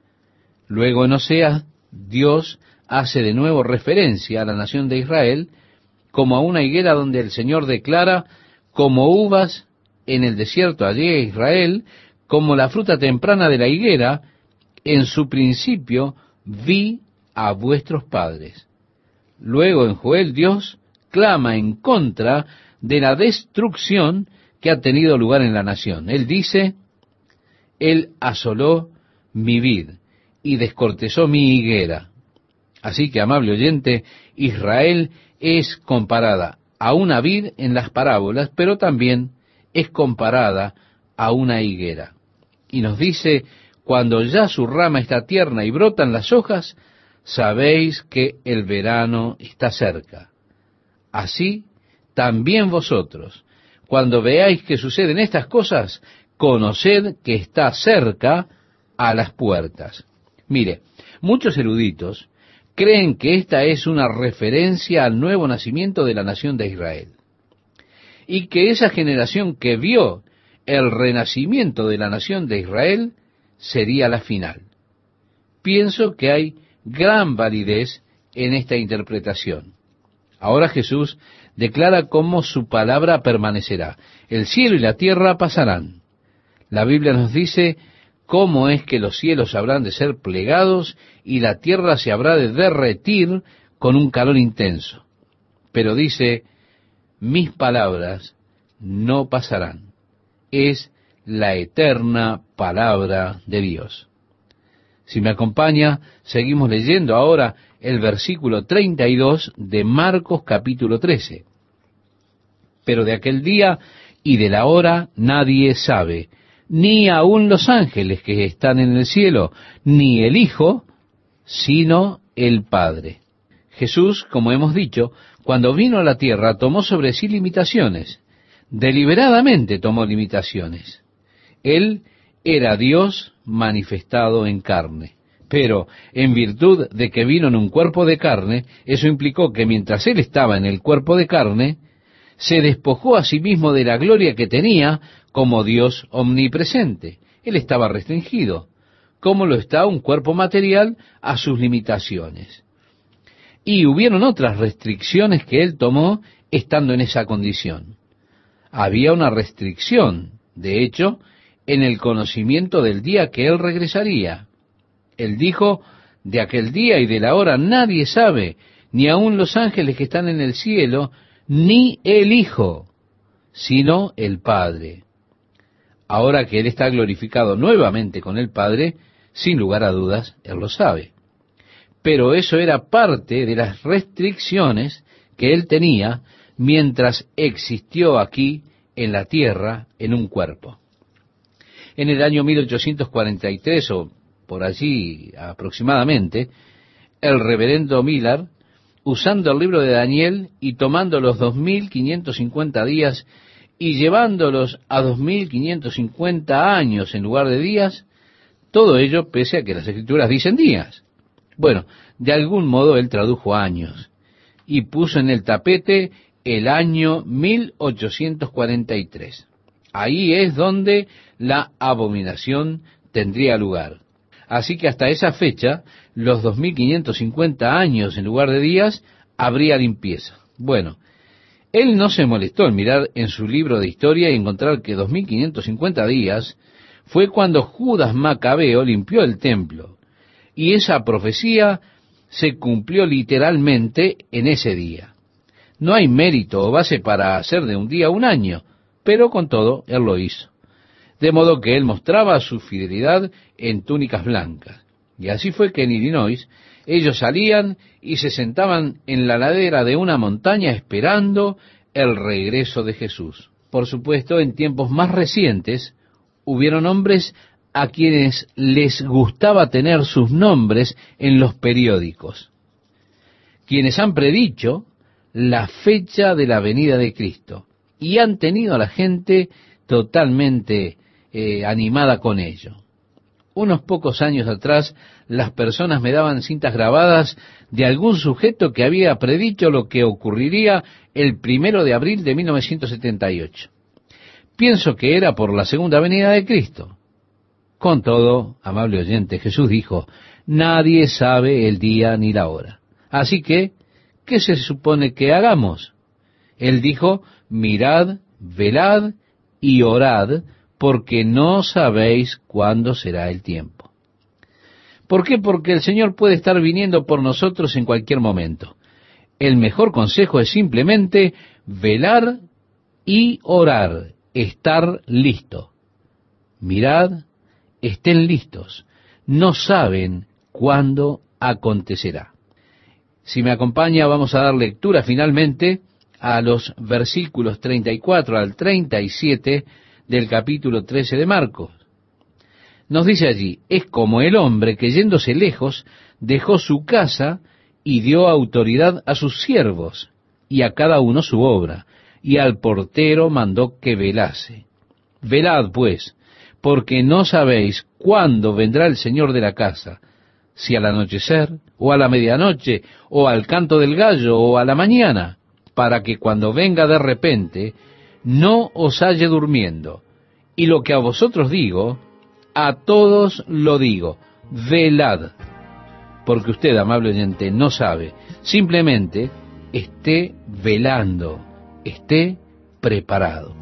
Luego en Oseas, Dios hace de nuevo referencia a la nación de Israel como a una higuera donde el Señor declara, como uvas en el desierto hallé Israel, como la fruta temprana de la higuera, en su principio vi a vuestros padres. Luego en Joel Dios clama en contra de la destrucción que ha tenido lugar en la nación. Él dice, Él asoló mi vid, y descortezó mi higuera. Así que, amable oyente, Israel es comparada a una vid en las parábolas, pero también es comparada a una higuera. Y nos dice, cuando ya su rama está tierna y brotan las hojas, sabéis que el verano está cerca. Así también vosotros, cuando veáis que suceden estas cosas, conoced que está cerca a las puertas. Mire, muchos eruditos creen que esta es una referencia al nuevo nacimiento de la nación de Israel, y que esa generación que vio el renacimiento de la nación de Israel sería la final. Pienso que hay gran validez en esta interpretación. Ahora Jesús declara cómo su palabra permanecerá. El cielo y la tierra pasarán. La Biblia nos dice cómo es que los cielos habrán de ser plegados y la tierra se habrá de derretir con un calor intenso. Pero dice, mis palabras no pasarán. Es la eterna palabra de Dios. Si me acompaña, seguimos leyendo ahora el versículo 32 de Marcos capítulo 13. Pero de aquel día y de la hora nadie sabe, ni aun los ángeles que están en el cielo, ni el Hijo, sino el Padre. Jesús, como hemos dicho, cuando vino a la tierra tomó sobre sí limitaciones. Deliberadamente tomó limitaciones. Él era Dios manifestado en carne. Pero, en virtud de que vino en un cuerpo de carne, eso implicó que mientras Él estaba en el cuerpo de carne, se despojó a sí mismo de la gloria que tenía como Dios omnipresente. Él estaba restringido, como lo está un cuerpo material a sus limitaciones. Y hubieron otras restricciones que Él tomó estando en esa condición. Había una restricción, de hecho, en el conocimiento del día que Él regresaría. Él dijo, de aquel día y de la hora nadie sabe, ni aun los ángeles que están en el cielo, ni el Hijo, sino el Padre. Ahora que Él está glorificado nuevamente con el Padre, sin lugar a dudas, Él lo sabe. Pero eso era parte de las restricciones que Él tenía mientras existió aquí en la tierra en un cuerpo. En el año 1843 o por allí aproximadamente, el reverendo Miller, usando el libro de Daniel y tomando los 2550 días y llevándolos a 2550 años en lugar de días, todo ello pese a que las Escrituras dicen días. Bueno, de algún modo él tradujo años y puso en el tapete el año 1843. Ahí es donde la abominación tendría lugar. Así que hasta esa fecha, los 2550 años en lugar de días, habría limpieza. Bueno, él no se molestó en mirar en su libro de historia y encontrar que 2550 días fue cuando Judas Macabeo limpió el templo. Y esa profecía se cumplió literalmente en ese día. No hay mérito o base para hacer de un día un año, pero con todo, él lo hizo. De modo que él mostraba su fidelidad en túnicas blancas. Y así fue que en Illinois ellos salían y se sentaban en la ladera de una montaña esperando el regreso de Jesús. Por supuesto, en tiempos más recientes, hubieron hombres a quienes les gustaba tener sus nombres en los periódicos, quienes han predicho la fecha de la venida de Cristo y han tenido a la gente totalmente animada con ello. Unos pocos años atrás, las personas me daban cintas grabadas de algún sujeto que había predicho lo que ocurriría el 1 de abril de 1978. Pienso que era por la segunda venida de Cristo. Con todo, amable oyente, Jesús dijo, nadie sabe el día ni la hora. Así que, ¿qué se supone que hagamos? Él dijo, mirad, velad y orad, porque no sabéis cuándo será el tiempo. ¿Por qué? Porque el Señor puede estar viniendo por nosotros en cualquier momento. El mejor consejo es simplemente velar y orar, estar listo. Mirad, estén listos. No saben cuándo acontecerá. Si me acompaña, vamos a dar lectura finalmente a los versículos 34 al 37 del capítulo 13 de Marcos. Nos dice allí: es como el hombre que yéndose lejos dejó su casa y dio autoridad a sus siervos y a cada uno su obra, y al portero mandó que velase. Velad pues, porque no sabéis cuándo vendrá el Señor de la casa, si al anochecer, o a la medianoche, o al canto del gallo, o a la mañana, para que cuando venga de repente no os halle durmiendo. Y lo que a vosotros digo, a todos lo digo: velad. Porque usted, amable oyente, no sabe. Simplemente esté velando, esté preparado.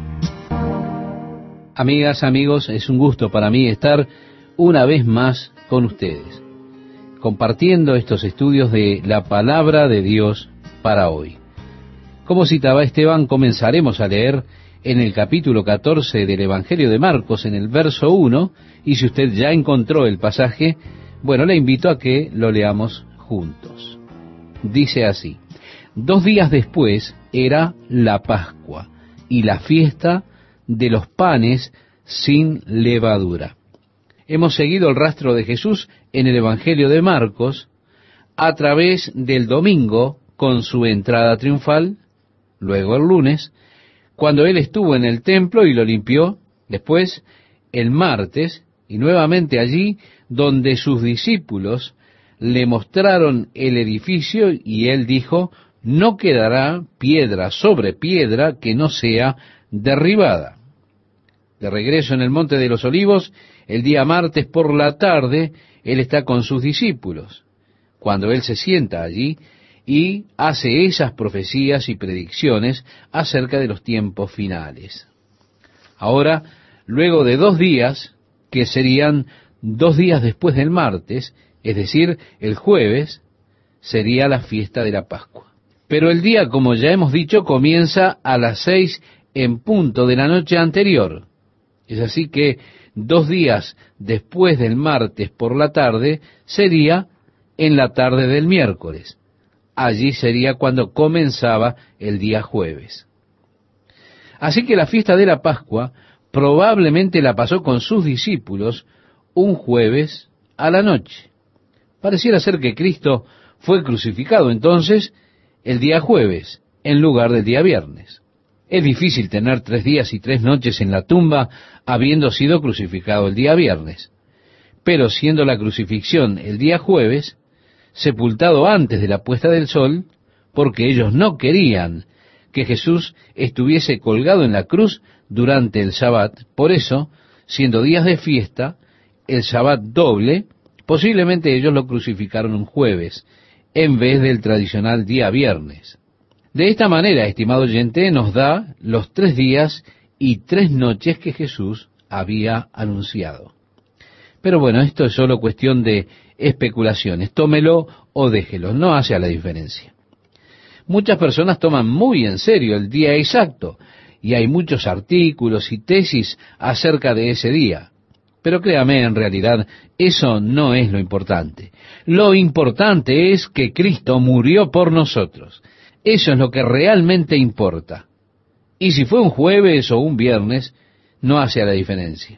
Amigas, amigos, es un gusto para mí estar una vez más con ustedes, compartiendo estos estudios de la palabra de Dios para hoy. Como citaba Esteban, comenzaremos a leer en el capítulo 14 del Evangelio de Marcos, en el verso 1, y si usted ya encontró el pasaje, bueno, le invito a que lo leamos juntos. Dice así: 2 días después era la Pascua y la fiesta de los panes sin levadura. Hemos seguido el rastro de Jesús en el Evangelio de Marcos a través del domingo con su entrada triunfal, luego el lunes, cuando Él estuvo en el templo y lo limpió, después el martes, y nuevamente allí donde sus discípulos le mostraron el edificio y Él dijo: no quedará piedra sobre piedra que no sea derribada. De regreso en el Monte de los Olivos, el día martes por la tarde, Él está con sus discípulos, cuando Él se sienta allí y hace esas profecías y predicciones acerca de los tiempos finales. Ahora, luego de 2 días, que serían 2 días después del martes, es decir, el jueves, sería la fiesta de la Pascua. Pero el día, como ya hemos dicho, comienza a las 6 en punto de la noche anterior. Es así que 2 días después del martes por la tarde sería en la tarde del miércoles. Allí sería cuando comenzaba el día jueves. Así que la fiesta de la Pascua probablemente la pasó con sus discípulos un jueves a la noche. Pareciera ser que Cristo fue crucificado entonces el día jueves en lugar del día viernes. Es difícil tener 3 días y 3 noches en la tumba habiendo sido crucificado el día viernes. Pero siendo la crucifixión el día jueves, sepultado antes de la puesta del sol, porque ellos no querían que Jesús estuviese colgado en la cruz durante el Shabat, por eso, siendo días de fiesta, el Shabat doble, posiblemente ellos lo crucificaron un jueves, en vez del tradicional día viernes. De esta manera, estimado oyente, nos da los 3 días y 3 noches que Jesús había anunciado. Pero bueno, esto es solo cuestión de especulaciones. Tómelo o déjelo, no hace la diferencia. Muchas personas toman muy en serio el día exacto, y hay muchos artículos y tesis acerca de ese día. Pero créame, en realidad, eso no es lo importante. Lo importante es que Cristo murió por nosotros. Eso es lo que realmente importa. Y si fue un jueves o un viernes, no hace la diferencia.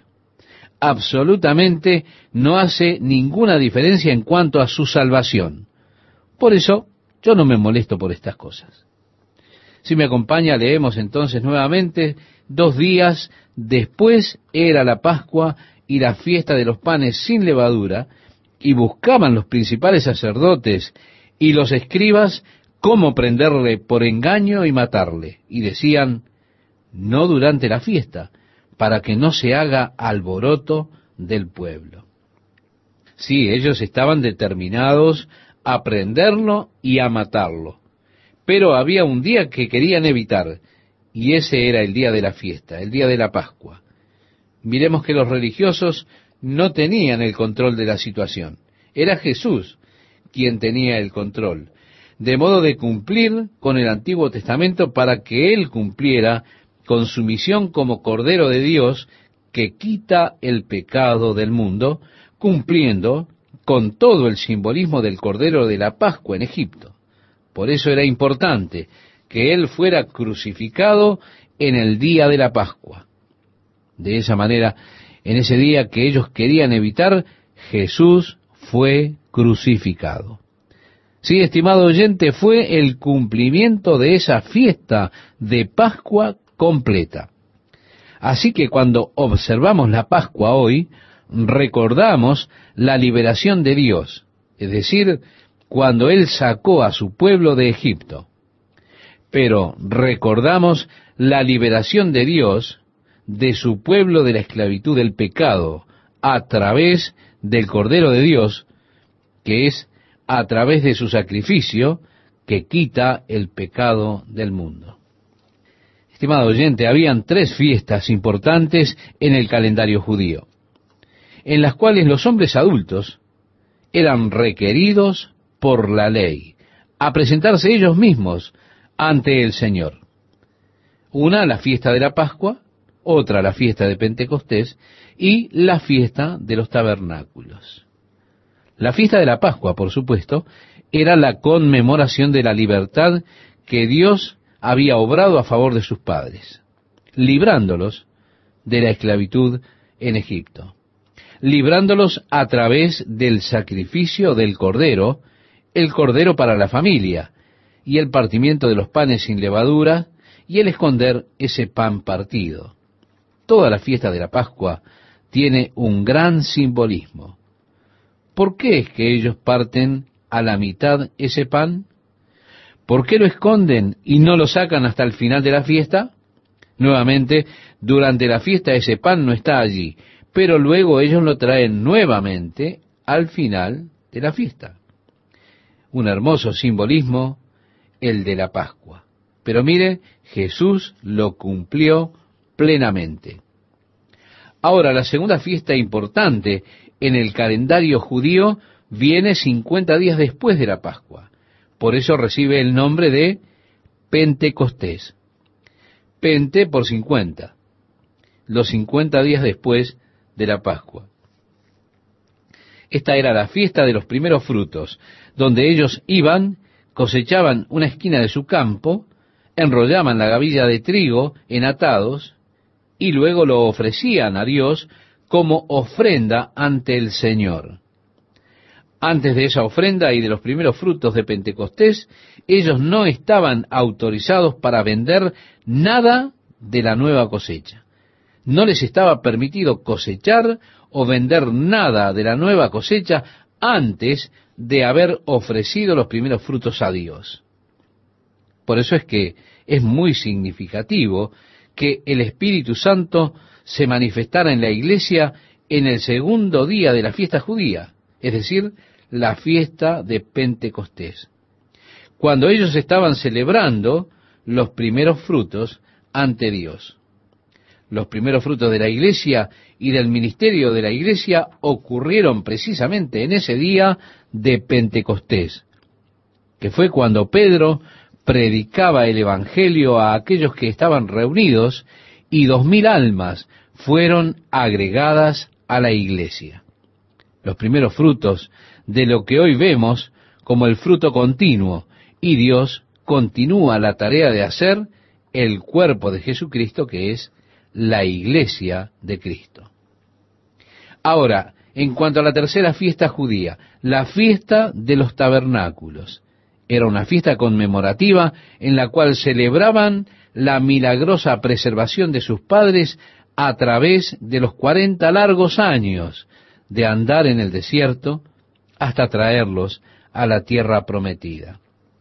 Absolutamente no hace ninguna diferencia en cuanto a su salvación. Por eso, yo no me molesto por estas cosas. Si me acompaña, leemos entonces nuevamente: 2 días después era la Pascua y la fiesta de los panes sin levadura, y buscaban los principales sacerdotes y los escribas cómo prenderle por engaño y matarle. Y decían: no durante la fiesta, para que no se haga alboroto del pueblo. Sí, ellos estaban determinados a prenderlo y a matarlo. Pero había un día que querían evitar, y ese era el día de la fiesta, el día de la Pascua. Miremos que los religiosos no tenían el control de la situación. Era Jesús quien tenía el control, de modo de cumplir con el Antiguo Testamento para que Él cumpliera con su misión como Cordero de Dios que quita el pecado del mundo, cumpliendo con todo el simbolismo del Cordero de la Pascua en Egipto. Por eso era importante que Él fuera crucificado en el día de la Pascua. De esa manera, en ese día que ellos querían evitar, Jesús fue crucificado. Sí, estimado oyente, fue el cumplimiento de esa fiesta de Pascua completa. Así que cuando observamos la Pascua hoy, recordamos la liberación de Dios, es decir, cuando Él sacó a su pueblo de Egipto. Pero recordamos la liberación de Dios de su pueblo de la esclavitud del pecado a través del Cordero de Dios, que es a través de su sacrificio que quita el pecado del mundo. Estimado oyente, habían 3 fiestas importantes en el calendario judío, en las cuales los hombres adultos eran requeridos por la ley a presentarse ellos mismos ante el Señor. Una, la fiesta de la Pascua; otra, la fiesta de Pentecostés; y la fiesta de los tabernáculos. La fiesta de la Pascua, por supuesto, era la conmemoración de la libertad que Dios había obrado a favor de sus padres, librándolos de la esclavitud en Egipto, librándolos a través del sacrificio del Cordero, el Cordero para la familia, y el partimiento de los panes sin levadura, y el esconder ese pan partido. Toda la fiesta de la Pascua tiene un gran simbolismo. ¿Por qué es que ellos parten a la mitad ese pan? ¿Por qué lo esconden y no lo sacan hasta el final de la fiesta? Nuevamente, durante la fiesta ese pan no está allí, pero luego ellos lo traen nuevamente al final de la fiesta. Un hermoso simbolismo, el de la Pascua. Pero mire, Jesús lo cumplió plenamente. Ahora, la segunda fiesta importante en el calendario judío viene 50 días después de la Pascua. Por eso recibe el nombre de Pentecostés. Pente por 50, los 50 días después de la Pascua. Esta era la fiesta de los primeros frutos, donde ellos iban, cosechaban una esquina de su campo, enrollaban la gavilla de trigo en atados, y luego lo ofrecían a Dios como ofrenda ante el Señor. Antes de esa ofrenda y de los primeros frutos de Pentecostés, ellos no estaban autorizados para vender nada de la nueva cosecha. No les estaba permitido cosechar o vender nada de la nueva cosecha antes de haber ofrecido los primeros frutos a Dios. Por eso es que es muy significativo que el Espíritu Santo se manifestara en la iglesia en el segundo día de la fiesta judía, es decir, la fiesta de Pentecostés, cuando ellos estaban celebrando los primeros frutos ante Dios. Los primeros frutos de la iglesia y del ministerio de la iglesia ocurrieron precisamente en ese día de Pentecostés, que fue cuando Pedro predicaba el Evangelio a aquellos que estaban reunidos y 2000 almas fueron agregadas a la iglesia. Los primeros frutos de lo que hoy vemos como el fruto continuo, y Dios continúa la tarea de hacer el cuerpo de Jesucristo, que es la iglesia de Cristo. Ahora, en cuanto a la tercera fiesta judía, la fiesta de los tabernáculos, era una fiesta conmemorativa en la cual celebraban la milagrosa preservación de sus padres a través de los 40 largos años de andar en el desierto hasta traerlos a la tierra prometida.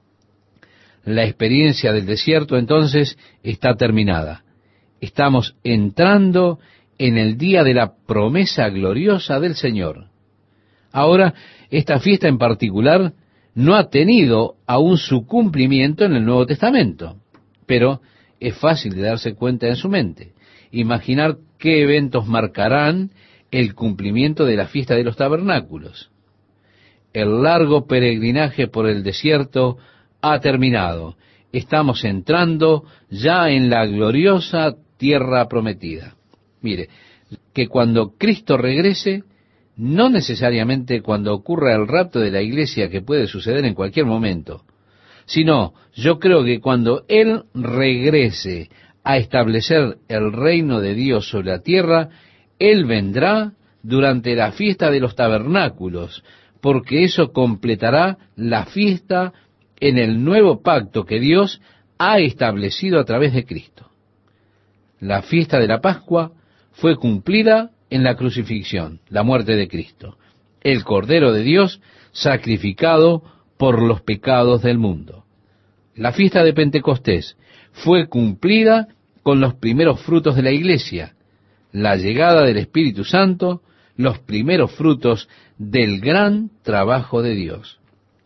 La experiencia del desierto entonces está terminada. Estamos entrando en el día de la promesa gloriosa del Señor. Ahora, esta fiesta en particular no ha tenido aún su cumplimiento en el Nuevo Testamento, pero es fácil de darse cuenta en su mente. Imaginar qué eventos marcarán el cumplimiento de la fiesta de los tabernáculos. El largo peregrinaje por el desierto ha terminado. Estamos entrando ya en la gloriosa tierra prometida. Mire, que cuando Cristo regrese, no necesariamente cuando ocurra el rapto de la iglesia, que puede suceder en cualquier momento, sino yo creo que cuando Él regrese a establecer el reino de Dios sobre la tierra, Él vendrá durante la fiesta de los tabernáculos, porque eso completará la fiesta en el nuevo pacto que Dios ha establecido a través de Cristo. La fiesta de la Pascua fue cumplida en la crucifixión, la muerte de Cristo, el Cordero de Dios sacrificado por los pecados del mundo. La fiesta de Pentecostés fue cumplida con los primeros frutos de la iglesia, la llegada del Espíritu Santo, los primeros frutos del gran trabajo de Dios.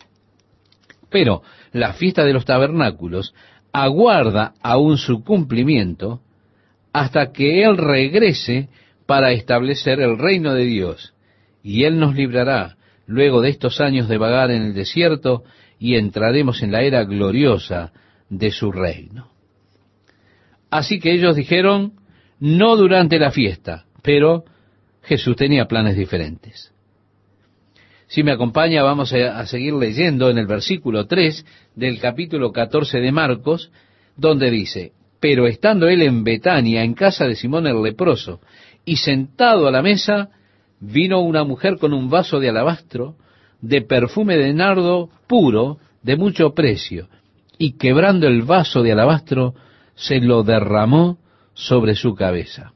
Pero la fiesta de los tabernáculos aguarda aún su cumplimiento hasta que Él regrese para establecer el reino de Dios, y Él nos librará luego de estos años de vagar en el desierto, y entraremos en la era gloriosa de su reino. Así que ellos dijeron, no durante la fiesta, pero Jesús tenía planes diferentes. Si me acompaña, vamos a seguir leyendo en el versículo 3 del capítulo 14 de Marcos, donde dice, pero estando él en Betania, en casa de Simón el leproso, y sentado a la mesa, vino una mujer con un vaso de alabastro, de perfume de nardo puro, de mucho precio, y quebrando el vaso de alabastro, se lo derramó sobre su cabeza.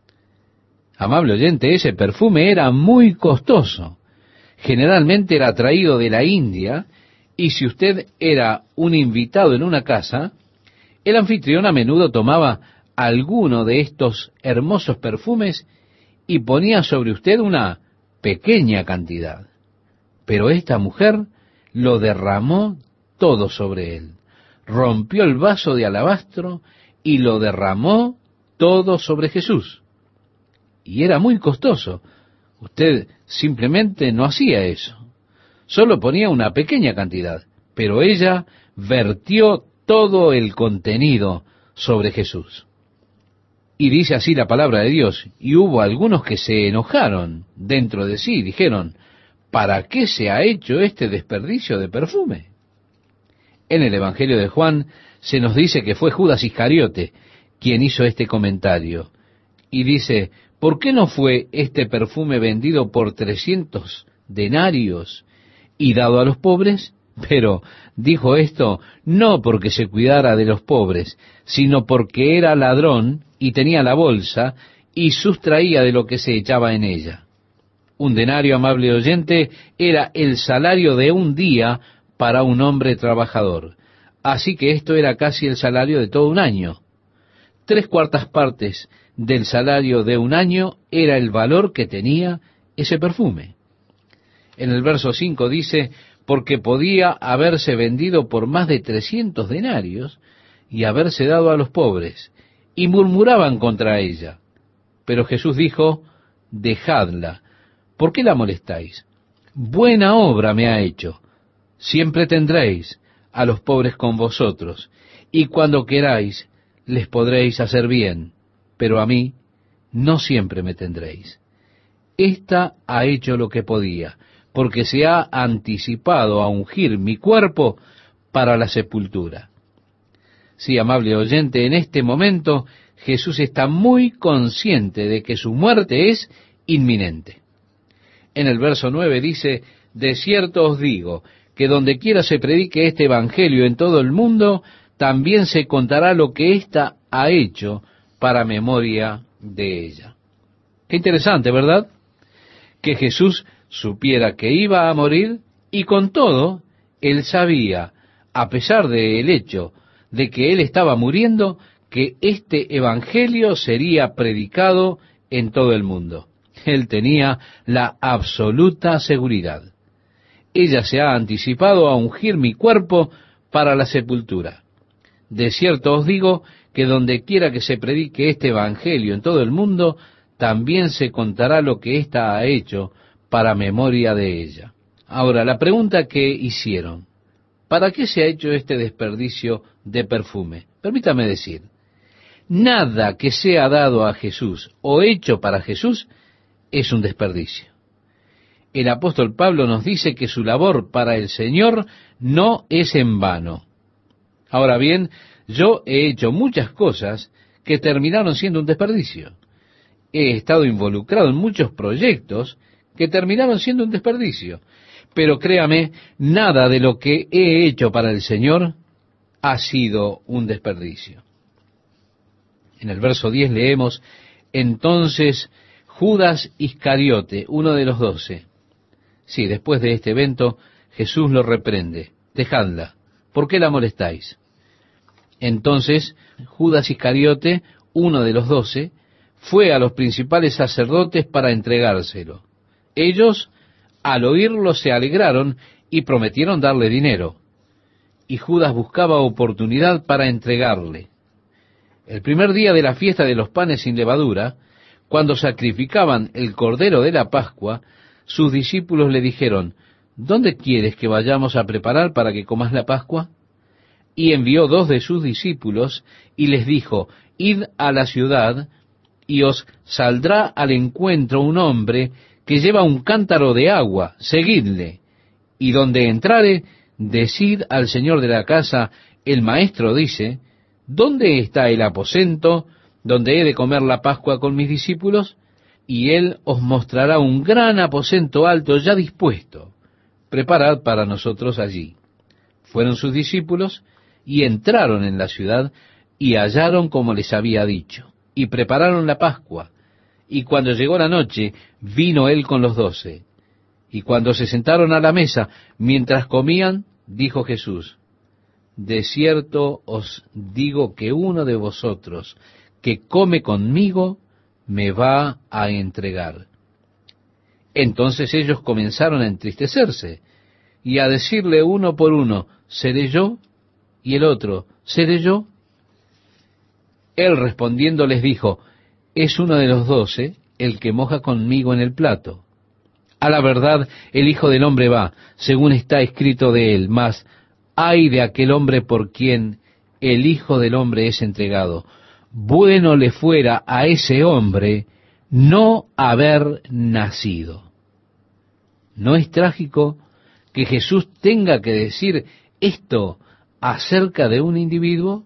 Amable oyente, ese perfume era muy costoso. Generalmente era traído de la India, y si usted era un invitado en una casa, el anfitrión a menudo tomaba alguno de estos hermosos perfumes y ponía sobre usted una pequeña cantidad. Pero esta mujer lo derramó todo sobre él. Rompió el vaso de alabastro y lo derramó todo sobre Jesús. Y era muy costoso. Usted simplemente no hacía eso. Solo ponía una pequeña cantidad, pero ella vertió todo el contenido sobre Jesús. Y dice así la palabra de Dios, y hubo algunos que se enojaron dentro de sí, dijeron, ¿para qué se ha hecho este desperdicio de perfume? En el Evangelio de Juan se nos dice que fue Judas Iscariote quien hizo este comentario, y dice, ¿por qué no fue este perfume vendido por 300 denarios y dado a los pobres? Pero dijo esto no porque se cuidara de los pobres, sino porque era ladrón y tenía la bolsa y sustraía de lo que se echaba en ella. Un denario, amable oyente, era el salario de un día para un hombre trabajador. Así que esto era casi el salario de todo un año. 3/4 partes del salario de un año era el valor que tenía ese perfume. En el verso 5 dice, porque podía haberse vendido por más de 300 denarios y haberse dado a los pobres, y murmuraban contra ella. Pero Jesús dijo, dejadla, ¿por qué la molestáis? Buena obra me ha hecho. Siempre tendréis a los pobres con vosotros, y cuando queráis les podréis hacer bien, pero a mí no siempre me tendréis. Esta ha hecho lo que podía, porque se ha anticipado a ungir mi cuerpo para la sepultura. Sí, amable oyente, en este momento Jesús está muy consciente de que su muerte es inminente. En el verso 9 dice, de cierto os digo, que donde quiera se predique este evangelio en todo el mundo, también se contará lo que ésta ha hecho para memoria de ella. Qué interesante, ¿verdad? Que Jesús supiera que iba a morir y con todo, él sabía, a pesar del hecho de que él estaba muriendo, que este evangelio sería predicado en todo el mundo. Él tenía la absoluta seguridad. Ella se ha anticipado a ungir mi cuerpo para la sepultura. De cierto os digo que donde quiera que se predique este evangelio en todo el mundo, también se contará lo que ésta ha hecho para memoria de ella. Ahora, la pregunta que hicieron, ¿para qué se ha hecho este desperdicio de perfume? Permítame decir, nada que sea dado a Jesús o hecho para Jesús es un desperdicio. el apóstol Pablo nos dice que su labor para el Señor no es en vano. Ahora bien, yo he hecho muchas cosas que terminaron siendo un desperdicio. He estado involucrado en muchos proyectos que terminaron siendo un desperdicio. Pero créame, nada de lo que he hecho para el Señor ha sido un desperdicio. En el verso 10 leemos: entonces Judas Iscariote, uno de los 12. Sí, después de este evento, Jesús lo reprende. Dejadla, ¿por qué la molestáis? Entonces Judas Iscariote, uno de los 12, fue a los principales sacerdotes para entregárselo. Ellos, al oírlo, se alegraron y prometieron darle dinero. Y Judas buscaba oportunidad para entregarle. El primer día de la fiesta de los panes sin levadura, cuando sacrificaban el cordero de la Pascua, sus discípulos le dijeron: ¿dónde quieres que vayamos a preparar para que comas la Pascua? Y envió 2 de sus discípulos y les dijo: id a la ciudad y os saldrá al encuentro un hombre que lleva un cántaro de agua, seguidle, y donde entrare, decid al señor de la casa: el maestro dice, ¿dónde está el aposento donde he de comer la Pascua con mis discípulos? Y él os mostrará un gran aposento alto ya dispuesto. Preparad para nosotros allí. Fueron sus discípulos y entraron en la ciudad y hallaron como les había dicho, y prepararon la Pascua. Y cuando llegó la noche, vino él con los 12. Y cuando se sentaron a la mesa, mientras comían, dijo Jesús: de cierto os digo que uno de vosotros que come conmigo me va a entregar. Entonces ellos comenzaron a entristecerse y a decirle uno por uno: ¿seré yo? Y el otro: ¿seré yo? Él respondiendo les dijo: es uno de los 12 el que moja conmigo en el plato. A la verdad, el Hijo del Hombre va, según está escrito de él, mas ay de aquel hombre por quien el Hijo del Hombre es entregado. Bueno le fuera a ese hombre no haber nacido. ¿No es trágico que Jesús tenga que decir esto acerca de un individuo?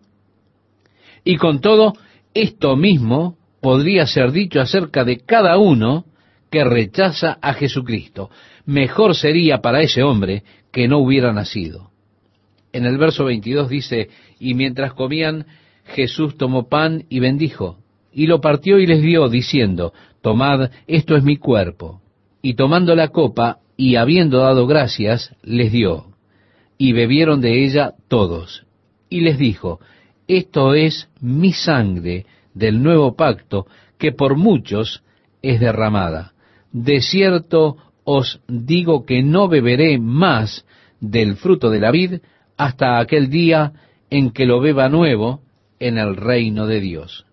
Y con todo, esto mismo podría ser dicho acerca de cada uno que rechaza a Jesucristo. Mejor sería para ese hombre que no hubiera nacido. En el verso 22 dice: y mientras comían, Jesús tomó pan y bendijo, y lo partió y les dio, diciendo: tomad, esto es mi cuerpo. Y tomando la copa, y habiendo dado gracias, les dio. Y bebieron de ella todos. Y les dijo: esto es mi sangre del nuevo pacto, que por muchos es derramada. De cierto os digo que no beberé más del fruto de la vid hasta aquel día en que lo beba nuevo en el reino de Dios.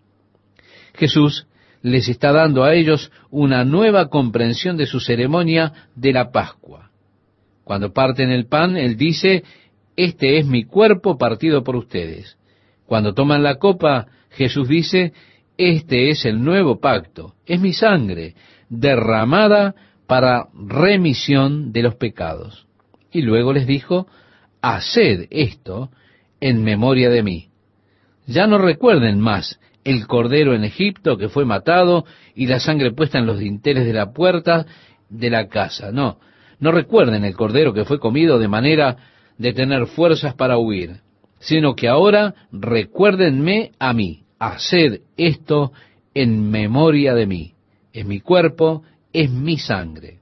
Jesús les está dando a ellos una nueva comprensión de su ceremonia de la Pascua. Cuando parten el pan, Él dice: este es mi cuerpo partido por ustedes. Cuando toman la copa, Jesús dice: este es el nuevo pacto, es mi sangre, derramada para remisión de los pecados. Y luego les dijo: haced esto en memoria de mí. Ya no recuerden más el cordero en Egipto que fue matado y la sangre puesta en los dinteles de la puerta de la casa. No recuerden el cordero que fue comido de manera de tener fuerzas para huir, sino que ahora recuérdenme a mí. Haced esto en memoria de mí. Es mi cuerpo, es mi sangre.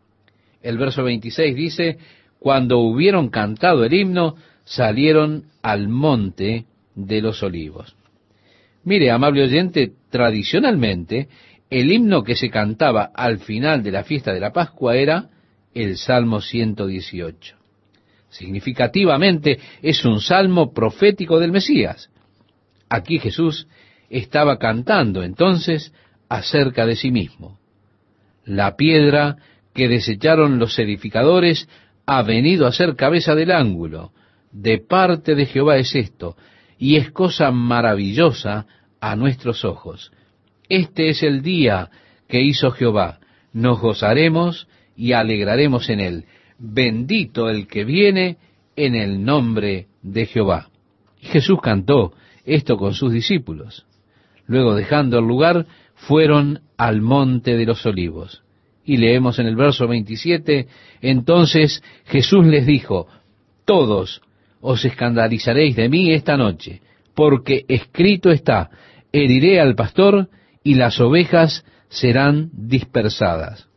El verso 26 dice: cuando hubieron cantado el himno, salieron al monte de los olivos. Mire, amable oyente, tradicionalmente, el himno que se cantaba al final de la fiesta de la Pascua era el Salmo 118. Significativamente, es un salmo profético del Mesías. Aquí Jesús estaba cantando entonces acerca de sí mismo. La piedra que desecharon los edificadores ha venido a ser cabeza del ángulo. De parte de Jehová es esto, y es cosa maravillosa a nuestros ojos. Este es el día que hizo Jehová. Nos gozaremos y alegraremos en él. Bendito el que viene en el nombre de Jehová. Y Jesús cantó esto con sus discípulos. Luego, dejando el lugar, fueron al monte de los olivos. Y leemos en el verso 27, entonces Jesús les dijo, todos os escandalizaréis de mí esta noche, porque escrito está, heriré al pastor y las ovejas serán dispersadas.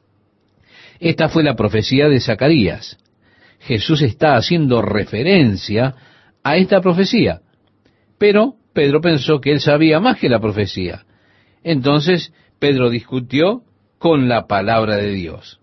Esta fue la profecía de Zacarías. Jesús está haciendo referencia a esta profecía, pero Pedro pensó que él sabía más que la profecía. Entonces Pedro discutió con la palabra de Dios.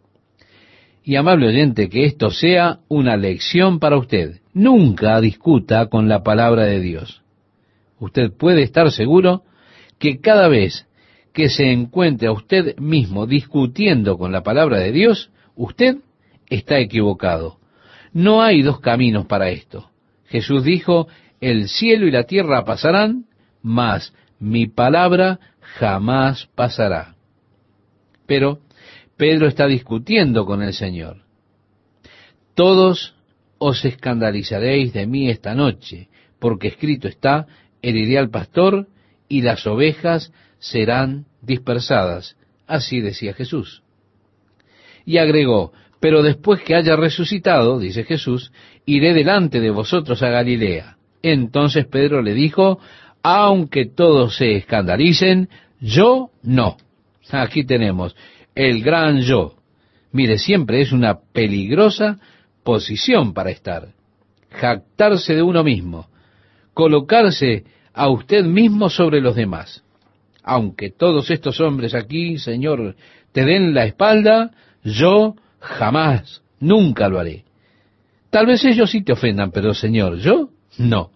Y amable oyente, que esto sea una lección para usted. Nunca discuta con la palabra de Dios. Usted puede estar seguro que cada vez que se encuentre a usted mismo discutiendo con la palabra de Dios, usted está equivocado. No hay dos caminos para esto. Jesús dijo, el cielo y la tierra pasarán, mas mi palabra jamás pasará. Pero Pedro está discutiendo con el Señor. Todos os escandalizaréis de mí esta noche, porque escrito está, heriré al pastor y las ovejas serán dispersadas. Así decía Jesús. Y agregó, pero después que haya resucitado, dice Jesús, iré delante de vosotros a Galilea. Entonces Pedro le dijo, aunque todos se escandalicen, yo no. Aquí tenemos el gran yo. Mire, siempre es una peligrosa posición para estar. Jactarse de uno mismo. Colocarse a usted mismo sobre los demás. Aunque todos estos hombres aquí, Señor, te den la espalda, yo jamás, nunca lo haré. Tal vez ellos sí te ofendan, pero Señor, yo no.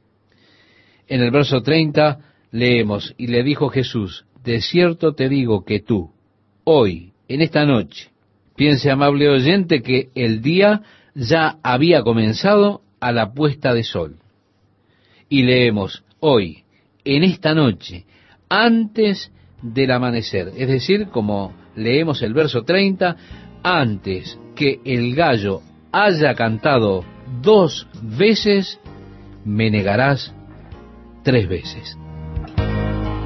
En el verso 30 leemos, y le dijo Jesús, de cierto te digo que tú, hoy, en esta noche, piense, amable oyente, que el día ya había comenzado a la puesta de sol. Y leemos, hoy, en esta noche, antes del amanecer, es decir, como leemos el verso 30, antes que el gallo haya cantado 2 veces, me negarás 3 veces.